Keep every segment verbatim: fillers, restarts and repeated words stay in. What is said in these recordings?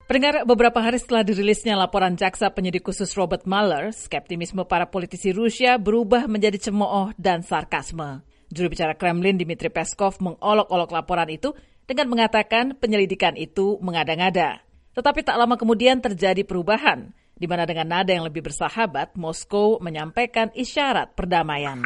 Pendengar, beberapa hari setelah dirilisnya laporan jaksa penyidik khusus Robert Mueller, skeptisisme para politisi Rusia berubah menjadi cemooh dan sarkasme. Juru bicara Kremlin Dmitry Peskov mengolok-olok laporan itu dengan mengatakan penyelidikan itu mengada-ngada. Tetapi tak lama kemudian terjadi perubahan, di mana dengan nada yang lebih bersahabat, Moskow menyampaikan isyarat perdamaian.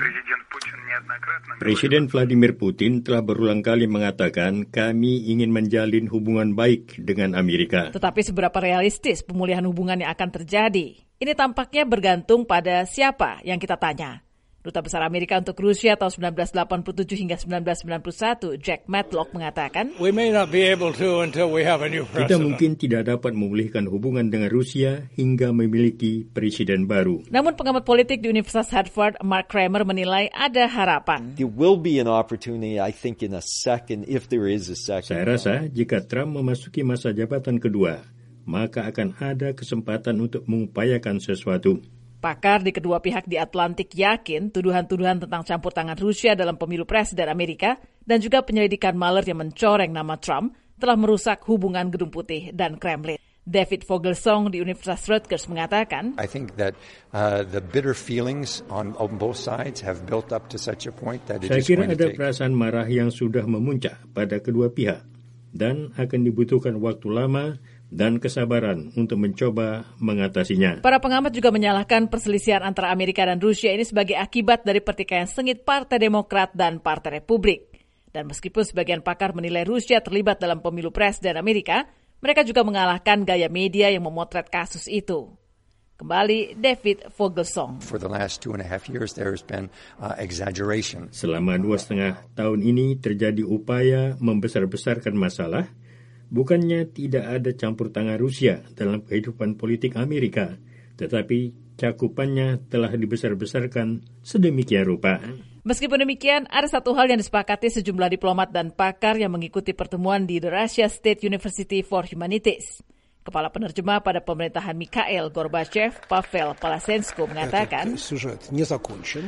Presiden Vladimir Putin telah berulang kali mengatakan kami ingin menjalin hubungan baik dengan Amerika. Tetapi seberapa realistis pemulihan hubungan yang akan terjadi? Ini tampaknya bergantung pada siapa yang kita tanya. Duta Besar Amerika untuk Rusia tahun sembilan belas delapan puluh tujuh hingga sembilan belas sembilan puluh satu, Jack Matlock mengatakan, We may not be able to until we have a new president. Kita mungkin tidak dapat memulihkan hubungan dengan Rusia hingga memiliki presiden baru. Namun pengamat politik di Universitas Harvard, Mark Kramer menilai ada harapan. There will be an opportunity, I think, in a second, if there is a second. Saya rasa jika Trump memasuki masa jabatan kedua, maka akan ada kesempatan untuk mengupayakan sesuatu. Pakar di kedua pihak di Atlantik yakin tuduhan-tuduhan tentang campur tangan Rusia dalam pemilu presiden Amerika dan juga penyelidikan Mueller yang mencoreng nama Trump telah merusak hubungan Gedung Putih dan Kremlin. David Vogelsong di Universitas Rutgers mengatakan, I think that uh, the bitter feelings on, on both sides have built up to such a point that it Saya is kira going to ada take. perasaan marah yang sudah memuncak pada kedua pihak dan akan dibutuhkan waktu lama dan kesabaran untuk mencoba mengatasinya. Para pengamat juga menyalahkan perselisihan antara Amerika dan Rusia ini sebagai akibat dari pertikaian sengit Partai Demokrat dan Partai Republik. Dan meskipun sebagian pakar menilai Rusia terlibat dalam pemilu presiden Amerika, mereka juga mengalahkan gaya media yang memotret kasus itu. Kembali David Vogelsong. For the last two and a half years there has been uh, exaggeration. Selama dua setengah tahun ini terjadi upaya membesar-besarkan masalah. Bukannya tidak ada campur tangan Rusia dalam kehidupan politik Amerika, tetapi cakupannya telah dibesar-besarkan sedemikian rupa. Meskipun demikian, ada satu hal yang disepakati sejumlah diplomat dan pakar yang mengikuti pertemuan di The Russia State University for Humanities. Kepala penerjemah pada pemerintahan Mikhail Gorbachev, Pavel Palasensko, mengatakan, Сюжет не закончен,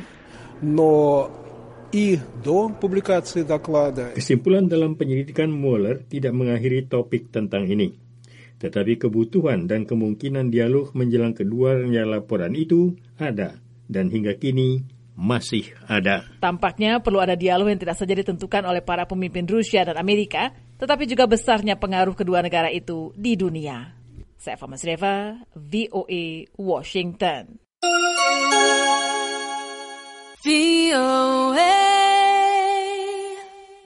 но и до публикации доклада. Kesimpulan dalam penyelidikan Mueller tidak mengakhiri topik tentang ini. Tetapi kebutuhan dan kemungkinan dialog menjelang keduanya laporan itu ada dan hingga kini masih ada. Tampaknya perlu ada dialog yang tidak saja ditentukan oleh para pemimpin Rusia dan Amerika, tetapi juga besarnya pengaruh kedua negara itu di dunia. Saya Fama Sreva, V O A, Washington. V O A